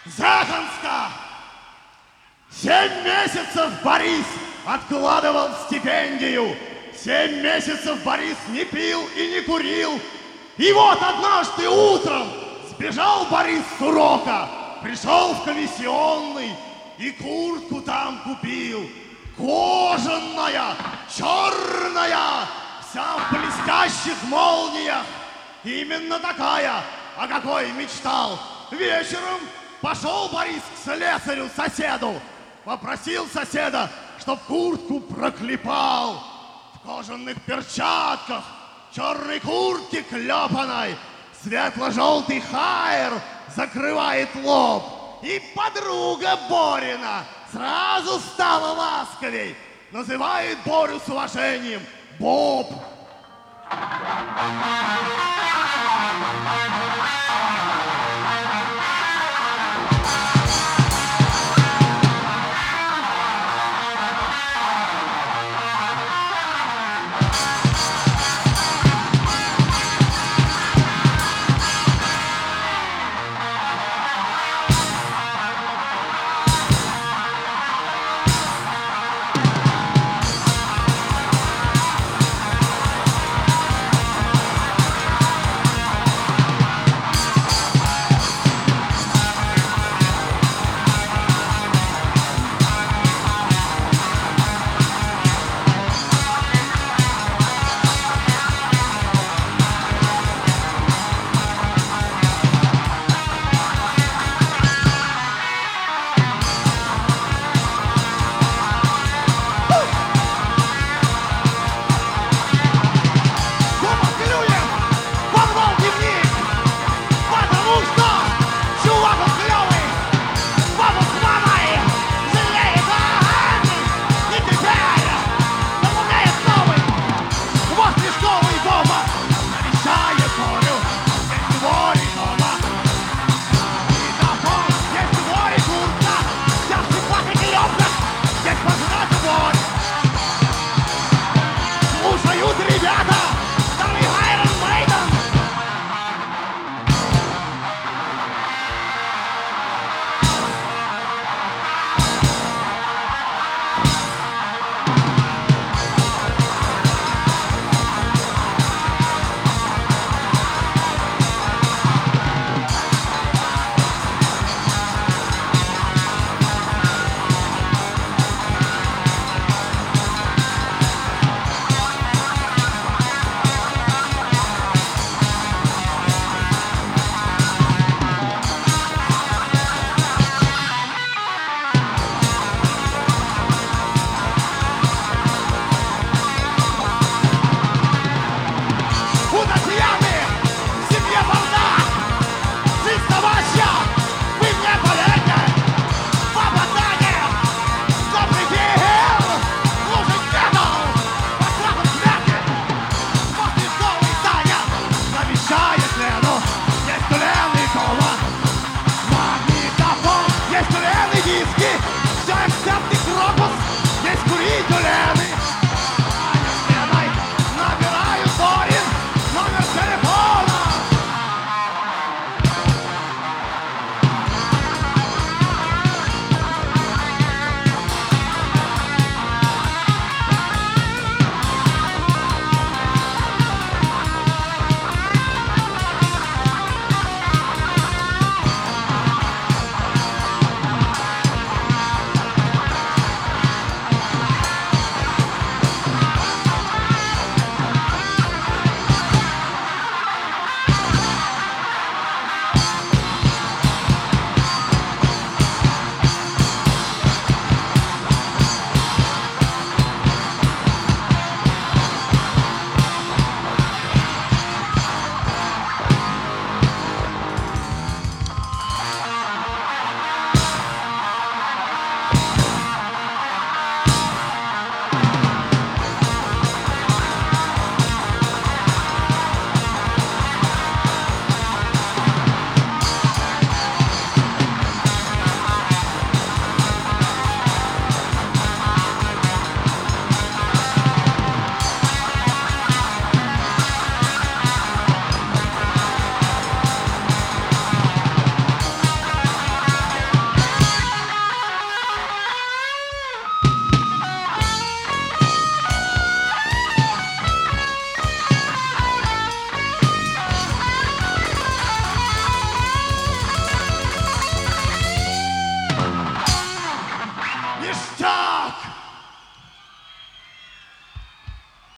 Заханска! 7 месяцев Борис откладывал стипендию. 7 месяцев Борис не пил и не курил. И вот однажды утром сбежал Борис с урока, пришел в комиссионный и куртку там купил. Кожаная, черная, вся в блестящих молниях. Именно такая, о какой мечтал. Вечером пошел Борис к слесарю-соседу, попросил соседа, чтоб куртку проклепал. В кожаных перчатках, черной куртке клепаной, светло-желтый хайер закрывает лоб. И подруга Борина сразу стала ласковей, называет Борю с уважением Боб. Есть